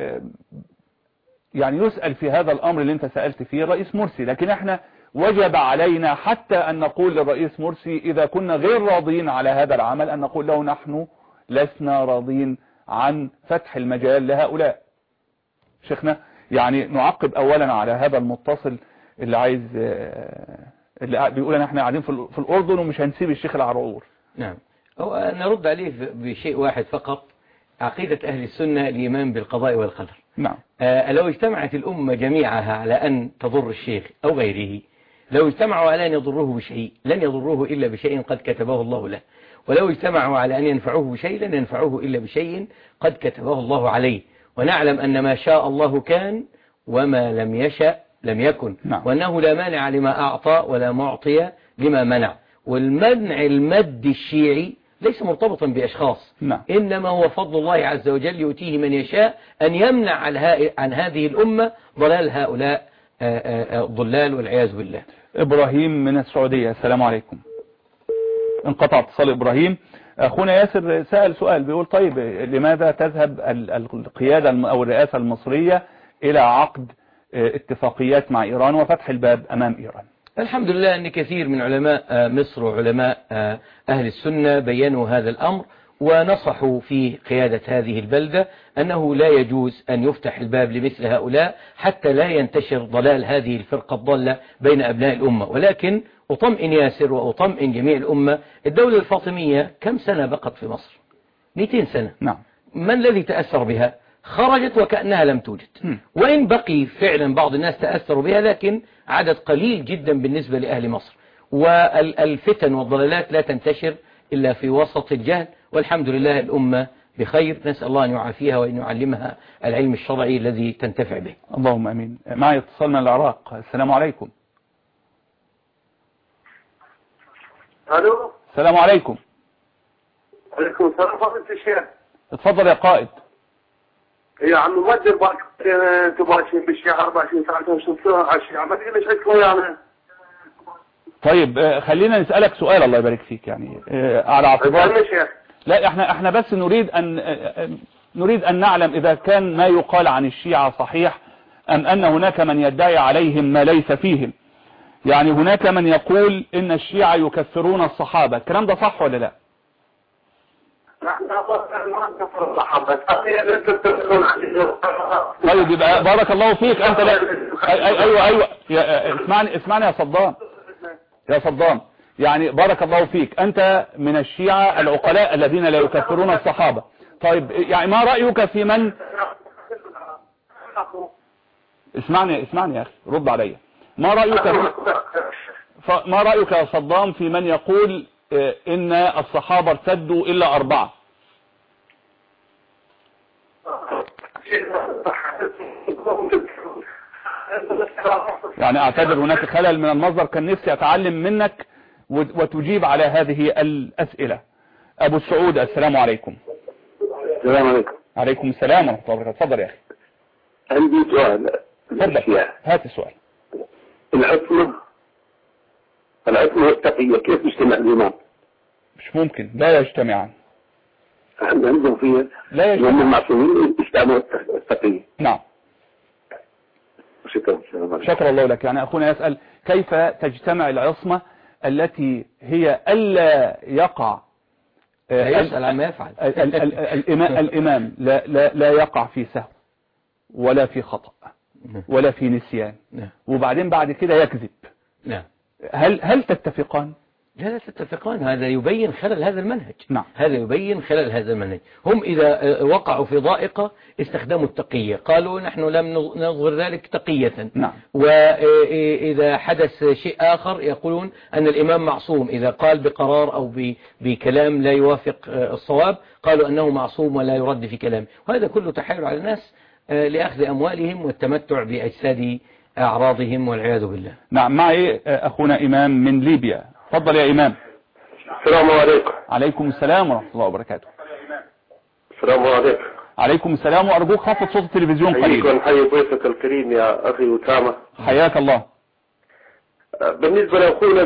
يسأل في هذا الأمر اللي أنت سألت فيه الرئيس مرسي، لكن احنا وجب علينا حتى أن نقول للرئيس مرسي إذا كنا غير راضين على هذا العمل أن نقول له نحن لسنا راضين عن فتح المجال لهؤلاء. شيخنا يعني نعقب أولا على هذا المتصل اللي عايز اللي بيقول أن احنا قاعدين في الأردن ومش هنسيب الشيخ العرعور. نعم، نرد عليه بشيء واحد فقط. عقيدة أهل السنة الإيمان بالقضاء والقدر. نعم. لو اجتمعت الأمة جميعها على أن تضر الشيخ أو غيره، لو اجتمعوا على أن يضروه بشيء لن يضروه إلا بشيء قد كتبه الله له، ولو اجتمعوا على أن ينفعوه بشيء لن ينفعوه إلا بشيء قد كتبه الله عليه. ونعلم أن ما شاء الله كان وما لم يشأ لم يكن. نعم. وأنه لا مانع لما أعطى ولا معطي لما منع. والمنع المادي الشيعي ليس مرتبطا بأشخاص. نعم. إنما هو فضل الله عز وجل يؤتيه من يشاء أن يمنع عن هذه الأمة ضلال هؤلاء الضلال والعياذ بالله. إبراهيم من السعودية. السلام عليكم. انقطع اتصال إبراهيم. أخونا ياسر سأل سؤال بيقول طيب لماذا تذهب القيادة أو الرئاسة المصرية إلى عقد اتفاقيات مع إيران وفتح الباب أمام إيران؟ الحمد لله أن كثير من علماء مصر وعلماء أهل السنة بيّنوا هذا الأمر ونصحوا في قيادة هذه البلدة أنه لا يجوز أن يفتح الباب لمثل هؤلاء حتى لا ينتشر ضلال هذه الفرقة الضالة بين أبناء الأمة. ولكن أطمئن ياسر وأطمئن جميع الأمة، الدولة الفاطمية كم سنة بقت في مصر؟ 200 سنة. نعم. ما الذي تأثر بها؟ خرجت وكأنها لم توجد. وإن بقي فعلا بعض الناس تأثروا بها، لكن عدد قليل جدا بالنسبة لأهل مصر. والفتن والضلالات لا تنتشر إلا في وسط الجهل، والحمد لله الأمة بخير. نسأل الله أن يعافيها وأن يعلمها العلم الشرعي الذي تنتفع به. اللهم أمين. معي اتصال من العراق. السلام عليكم. الو. السلام عليكم. عليكم السلام. فضيلة الشيخ. اتفضل يا قائد. يا عم مودر باك انتوا ماشيين بالشيعة 24 ساعة وشفتوها على الشيعة، ما تقول ليش عندكم يعني؟ طيب خلينا نسألك سؤال الله يبارك فيك، يعني على اعتبار لا احنا بس نريد أن نعلم إذا كان ما يقال عن الشيعة صحيح أم أن هناك من يدعي عليهم ما ليس فيهم. يعني هناك من يقول إن الشيعة يكفرون الصحابة، الكلام ده صح ولا لا؟ طيب يبقى بارك الله فيك أنت لا. أيوة اسمعني يا صدام يعني بارك الله فيك، أنت من الشيعة العقلاء الذين لا يكفرون الصحابة. طيب يعني ما رأيك في من اسمعني يا أخي رد علي. ما رأيك يا صدام في من يقول إن الصحابة ارتدوا إلا 4؟ يعني اعتبر هناك خلل من المصدر، كان نفسي اتعلم منك وتجيب على هذه الاسئلة. أبو السعود السلام عليكم. السلام عليكم. عليكم السلام ورحمة الله وبركاته. تفضل يا أخي. عندي سؤال. تفضل هات السؤال. العصمة والتقية كيف يجتمع الإمام؟ مش ممكن، لا يجتمعان. عندهم فيها لا يجتمع. هم المعصومين يستعملوا التقية. نعم. شكر الله لك. يعني أخونا يسأل كيف تجتمع العصمة التي هي ألا يقع يسأل عما يفعل الإمام لا يقع في سهو ولا في خطأ ولا في نسيان، وبعدين بعد كده يكذب. هل تتفقان؟ لا تتفقان. هذا يبين خلل هذا المنهج. نعم. هذا يبين خلل هذا المنهج. هم إذا وقعوا في ضائقة استخدموا التقية، قالوا نحن لم نظهر ذلك تقية. نعم. وإذا حدث شيء آخر يقولون أن الإمام معصوم، إذا قال بقرار أو بكلام لا يوافق الصواب قالوا أنه معصوم ولا يرد في كلامه. وهذا كله تحايل على الناس لأخذ أموالهم والتمتع بأجساد أعراضهم والعياذ بالله. نعم. معي أخونا إمام من ليبيا. تفضل يا إمام. السلام عليكم. عليكم السلام ورحمة الله وبركاته. السلام عليكم. عليكم السلام. وأرجوك خفض صوت التلفزيون قليلا. حي ضيفك الكريم يا أخي أسامة. حياك الله. بالنسبة لأخونا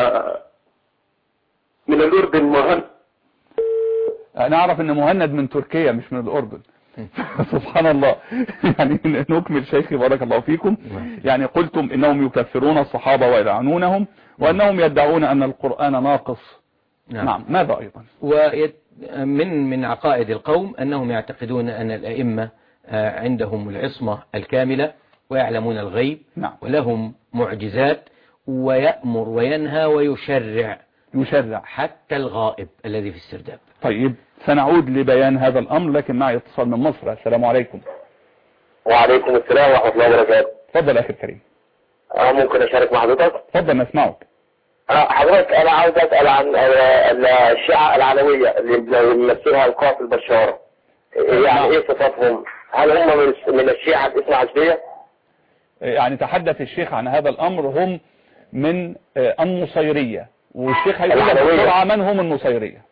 من الأردن مهند. أنا أعرف أن مهند من تركيا مش من الأردن. سبحان الله. يعني نكمل شيخي بارك الله فيكم. يعني قلتم إنهم يكفرون الصحابة ويلعنونهم وأنهم يدعون أن القرآن ناقص. نعم. ماذا أيضا؟ من عقائد القوم أنهم يعتقدون أن الأئمة عندهم العصمة الكاملة ويعلمون الغيب. نعم. ولهم معجزات ويأمر وينهى ويشرع حتى الغائب الذي في السرداب. طيب سنعود لبيان هذا الأمر، لكن معي اتصال من مصر. السلام عليكم. وعليكم السلام ورحمة الله وبركاته. تفضل أخي الكريم. ممكن أشارك مع حضرتك؟ تفضل نسمعك. حضرتك أنا عاوز أسأل عن الشيعة العلوية اللي بيمثلها القاتل بشار. يعني إيه صفاتهم؟ هل هم من الشيعة الاثنى عشرية؟ يعني تحدث الشيخ عن هذا الأمر، هم من النصيرية، والشيخ هيقول لك بسرعة من هم النصيرية.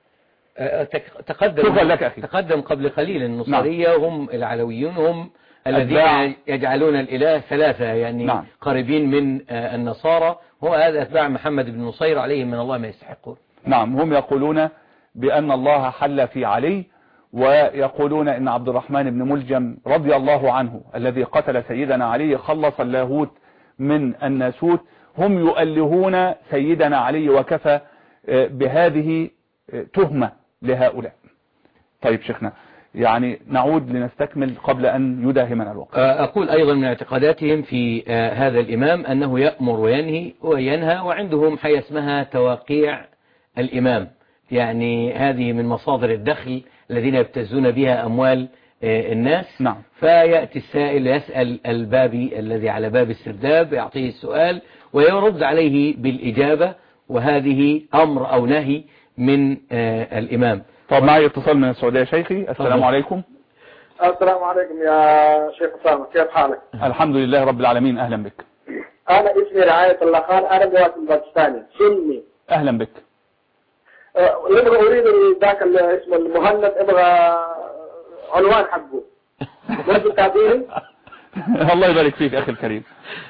تقدم قبل قليل النصيرية. نعم. هم العلويون، هم الذين يجعلون الإله ثلاثة، يعني نعم. قريبين من النصارى. هو هذا أتباع محمد بن نصير عليهم من الله ما يستحقون. نعم. هم يقولون بأن الله حل في علي، ويقولون إن عبد الرحمن بن ملجم رضي الله عنه الذي قتل سيدنا علي خلص اللاهوت من الناسوت. هم يؤلهون سيدنا علي، وكفى بهذه تهمة لهؤلاء. طيب شيخنا، يعني نعود لنستكمل قبل أن يداهمنا الوقت. أقول أيضا من اعتقاداتهم في هذا الإمام أنه يأمر وينهى، وعندهم حاجة اسمها تواقيع الإمام، يعني هذه من مصادر الدخل الذين يبتزون بها أموال الناس. نعم. فيأتي السائل يسأل البابي الذي على باب السرداب، يعطيه السؤال ويرد عليه بالإجابة، وهذه أمر أو نهي من الإمام. طب معي اتصال من السعودية شيخي. السلام عليكم. السلام عليكم يا شيخ أسامة، كيف حالك؟ الحمد لله رب العالمين. أهلا بك. أنا اسمي رعاية الله خان، أنا مواطن باكستاني سني. أهلا بك. أريد ذاك اسمه المهند، أبغى عنوان حقه. ممكن تعطيني؟ الله يبارك فيك أخي الكريم.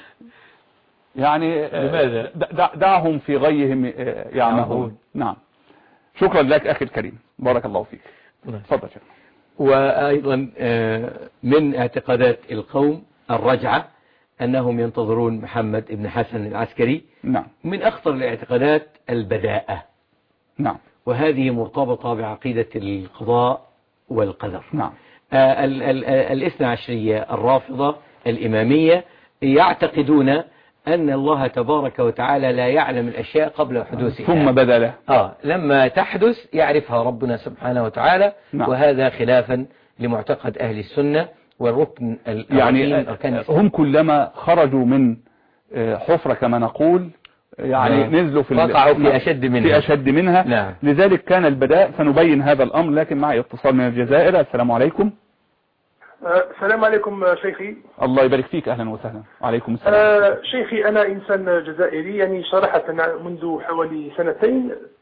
يعني لماذا؟ دعهم في غيهم يعمهون. نعم. شكرا لك أخي الكريم، بارك الله فيك. تفضل شيخ. وأيضا من اعتقادات القوم الرجعة، أنهم ينتظرون محمد بن حسن العسكري. نعم. من أخطر الاعتقادات البداءة. نعم. وهذه مرتبطة بعقيدة القضاء والقدر. نعم. الاثنى عشرية الرافضة الإمامية يعتقدون أن الله تبارك وتعالى لا يعلم الأشياء قبل حدوثها، ثم بدا له. لما تحدث يعرفها ربنا سبحانه وتعالى. نعم. وهذا خلافا لمعتقد أهل السنة والركن يعني هم كلما خرجوا من حفرة كما نقول يعني نزلوا في أشد منها. نعم. لذلك كان البداء. سنبين هذا الأمر، لكن معي اتصال من الجزائر. السلام عليكم. السلام عليكم شيخي. الله يبارك فيك. أهلا وسهلا. وعليكم السلام. شيخي أنا إنسان جزائري، يعني صراحة منذ حوالي سنتين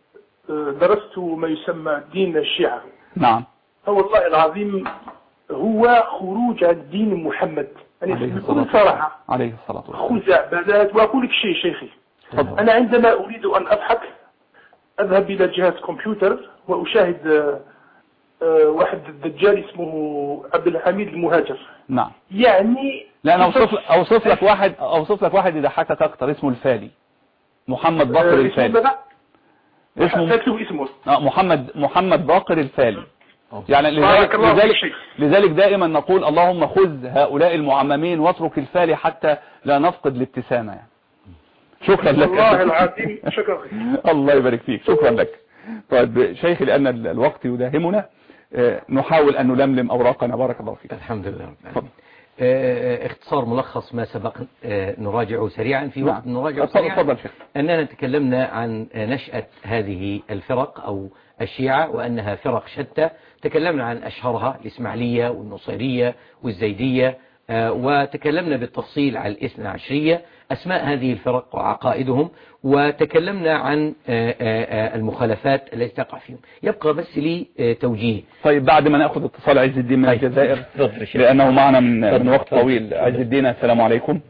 درست ما يسمى دين الشيعة. نعم. والله العظيم هو خروج عن دين محمد، يعني بكل صراحة عليه الصلاة والسلام. خزعبلات. وأقول لك شيء شيخي، أنا عندما أريد أن أضحك أذهب إلى جهاز كمبيوتر وأشاهد واحد الدجال اسمه عبد الحميد المهاجر. نعم. يعني لا أنا أوصف لك واحد يضحكك أكتر، اسمه الفالي، محمد باقر الفالي. اسمه محمد باقر الفالي. يعني لذلك دائما نقول اللهم خذ هؤلاء المعممين واترك الفالي حتى لا نفقد الابتسامة. يعني شكرا لك. والله العظيم شكرا. الله يبارك فيك، شكرا لك. طيب شيخي، لأن الوقت يداهمنا نحاول أن نلملم أوراقنا. بارك الله فيك. الحمد لله. اختصار ملخص ما سبق نراجعه سريعا في وقت نراجعه سريعا. تفضل شيخ. أننا تكلمنا عن نشأة هذه الفرق أو الشيعة وأنها فرق شتى. تكلمنا عن أشهرها الإسماعيلية والنصيرية والزيدية، وتكلمنا بالتفصيل عن الاثنى عشرية، أسماء هذه الفرق وعقائدهم، وتكلمنا عن المخالفات التي تقع فيهم. يبقى بس لي توجيه. طيب بعد ما نأخذ اتصال عز الدين من الجزائر لأنه معنا من وقت طويل. عز الدين، السلام عليكم.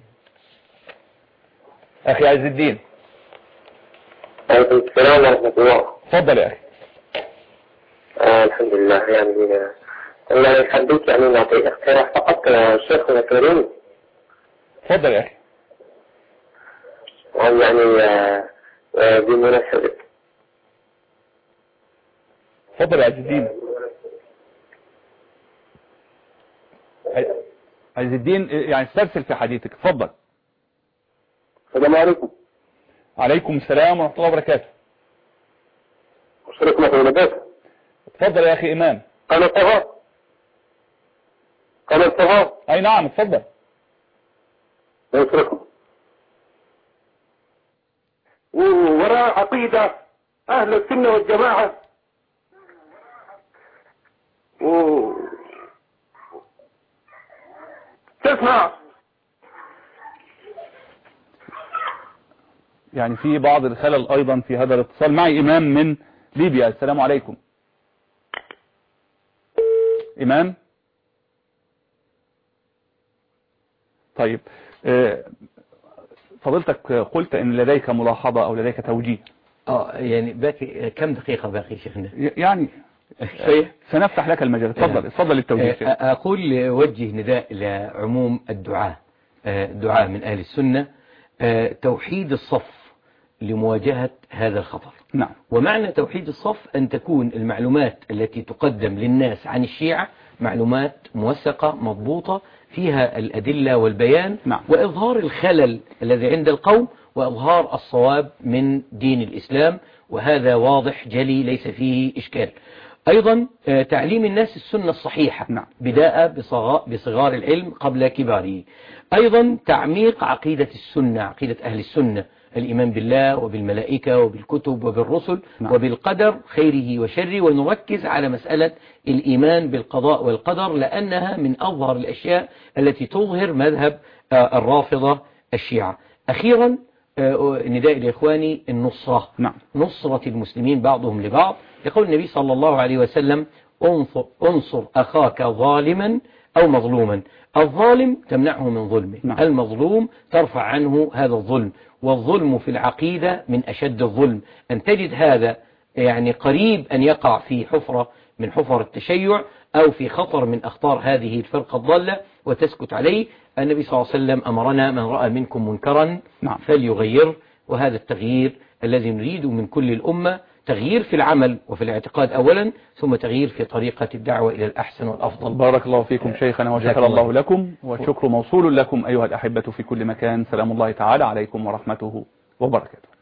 أخي عز الدين. عليكم السلام ورحمة الله. تفضل يا أخي. الحمد لله. يعني أنا حبيت يعني نعطي اقتراح فقط شيخنا الكريم. تفضل يا أخي. يعني بمناسبة. تفضل يا عز الدين. عز الدين يعني استرسل في حديثك. تفضل. السلام عليكم. عليكم السلام ورحمة الله وبركاته. أشركنا في ولدات. تفضل يا أخي إمام. قناة طه. أي نعم، تفضل. أشركم. وراء عقيدة أهل السنة والجماعة تسمع. يعني في بعض الخلل أيضا في هذا الاتصال. معي إمام من ليبيا. السلام عليكم. إمام. طيب فضلتك قلت إن لديك ملاحظة أو لديك توجيه. يعني باقي كم دقيقة باقي شيخنا؟ يعني سنفتح لك المجال. تفضل التوجيه. أقول وجه نداء لعموم الدعاء من أهل السنة، توحيد الصف لمواجهة هذا الخطر. نعم. ومعنى توحيد الصف أن تكون المعلومات التي تقدم للناس عن الشيعة معلومات موثقة مضبوطة فيها الأدلة والبيان. نعم. وإظهار الخلل الذي عند القوم وإظهار الصواب من دين الإسلام، وهذا واضح جلي ليس فيه إشكال. أيضا تعليم الناس السنة الصحيحة. نعم. بداء بصغار العلم قبل كباره. أيضا تعميق عقيدة السنة، عقيدة أهل السنة، الإيمان بالله وبالملائكة وبالكتب وبالرسل. نعم. وبالقدر خيره وشره، ونركز على مسألة الإيمان بالقضاء والقدر لأنها من أظهر الأشياء التي تظهر مذهب الرافضة الشيعة. أخيرا نداء لإخواني النصرة. نعم. نصرة المسلمين بعضهم لبعض. يقول النبي صلى الله عليه وسلم: انصر أخاك ظالما أو مظلوما. الظالم تمنعه من ظلمه. نعم. المظلوم ترفع عنه هذا الظلم. والظلم في العقيدة من أشد الظلم. أن تجد هذا يعني قريب أن يقع في حفرة من حفر التشيع أو في خطر من أخطار هذه الفرقة الضالة وتسكت عليه. النبي صلى الله عليه وسلم أمرنا: من رأى منكم منكرا فليغير. وهذا التغيير الذي نريد من كل الأمة، تغيير في العمل وفي الاعتقاد أولا، ثم تغيير في طريقة الدعوة إلى الأحسن والأفضل. بارك الله فيكم شيخنا وشكر الله لكم، والشكر موصول لكم أيها الأحبة في كل مكان. سلام الله تعالى عليكم ورحمته وبركاته.